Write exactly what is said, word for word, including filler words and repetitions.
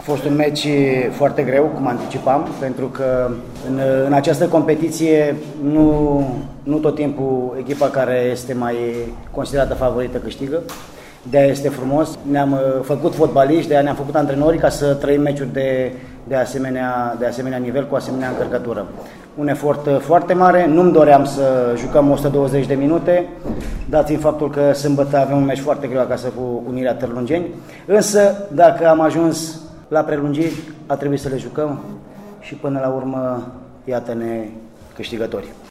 fost un meci foarte greu, cum anticipam, pentru că în, în această competiție nu, nu tot timpul echipa care este mai considerată favorită câștigă. De-aia este frumos. Ne-am făcut fotbaliști, de-aia ne-am făcut antrenori ca să trăim meciuri de, de, asemenea, de asemenea nivel, cu asemenea încărcătură. Un efort foarte mare, nu-mi doream să jucăm o sută douăzeci de minute, dat fiind faptul că sâmbătă avem un meci foarte greu acasă cu Unirea Târlungeni, însă dacă am ajuns la prelungiri, a trebuit să le jucăm și până la urmă, iată-ne câștigători.